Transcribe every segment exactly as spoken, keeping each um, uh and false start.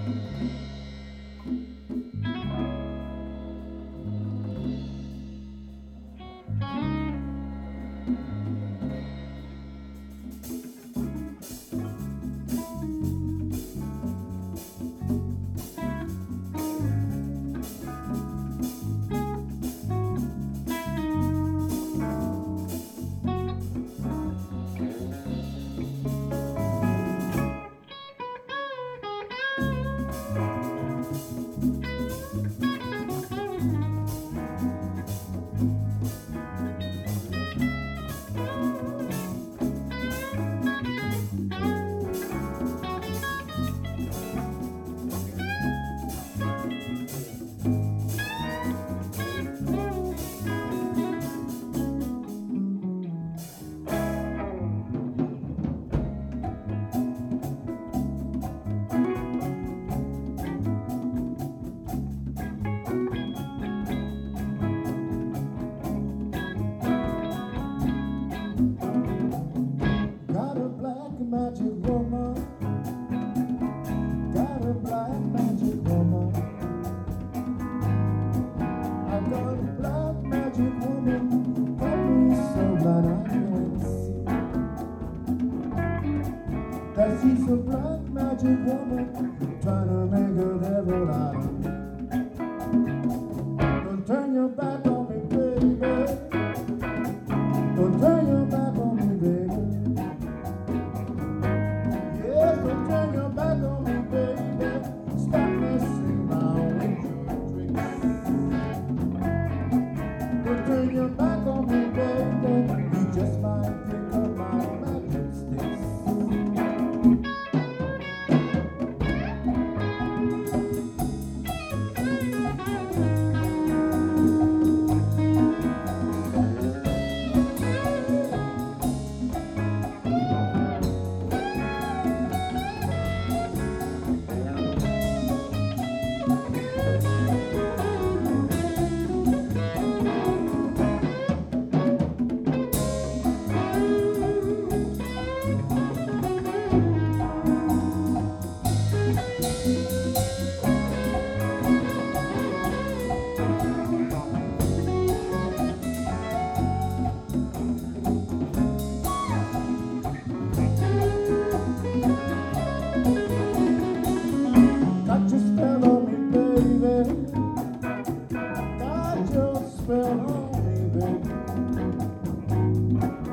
Magic woman, got a black magic woman. I got a black magic woman, got me so blind I can't see. That she's a black magic woman, trying to make a devil out of me. Don't turn your back on me, baby. Don't turn your back on me, baby. Don't turn your back on me, baby. Stop messing around with your tricks. Don't turn your back on me, baby. You just might pick up my magic sticks.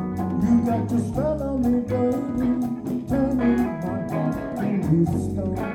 You got your spell on me, baby. Turn me my heart into stone.